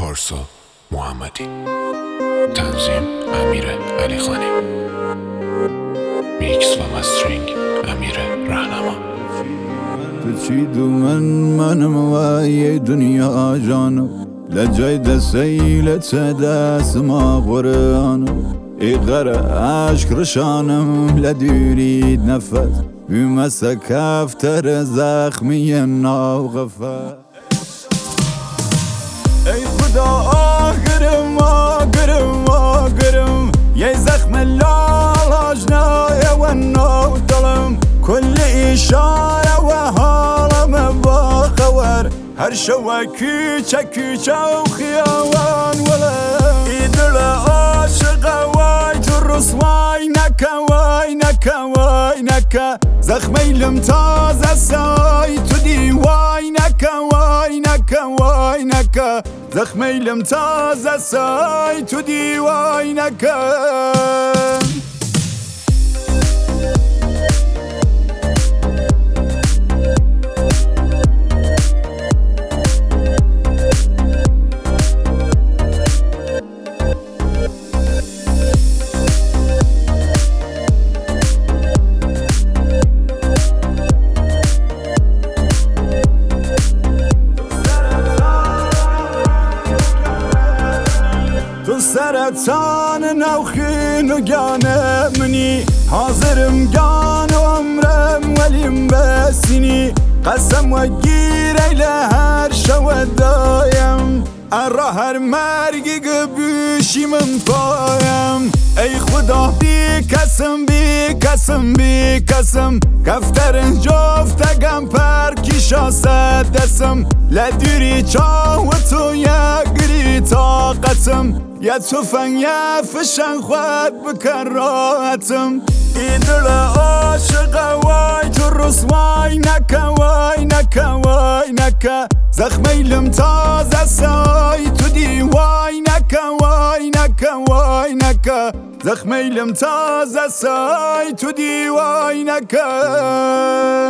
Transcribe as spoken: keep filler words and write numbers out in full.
پارسا محمدی. تنظیم امیر علی خانی. میکس و مسترینگ امیر رهنما. تو چی دو من منم و یه دنیا جانو لجای دسیلت دست ما قرآنو ایغر عشق رشانم لدورید نفس بیمس کفتر زخمی ناو غفت. ای خدا آگرم آگرم آگرم یه زخم لالاجنای و ناو دلم كل إشارة وهالم باخور هر شوا كيشا كيشا وخيوان ولا إدل عاشق واي ترس واي نكا واي نكا واي نكا زخمي لمتاز ساي تدي واي نكا واي نكا واي نكا زخمي لمتاز ساي تدي واي نكا. سرطان نوخين وقانا مني حاضرم قانا وامرم وليم بسني قسم وقير إلى هر شو دايم أرى هر مرقي قبوشي من طايم أي خدا بي قسم بي قسم بي قسم كفترن جفت قمبر كي شاسد دسم لدوري چاوتو يقري طاقتم يا تفن يا فشن خواد بكراتم إدل عاشق واي ترس واي نكا واي نكا واي نكا زخمي لمتاز ساي تدي واي نكا واي نكا واي نكا زخمي لمتاز ساي تدي واي نكا.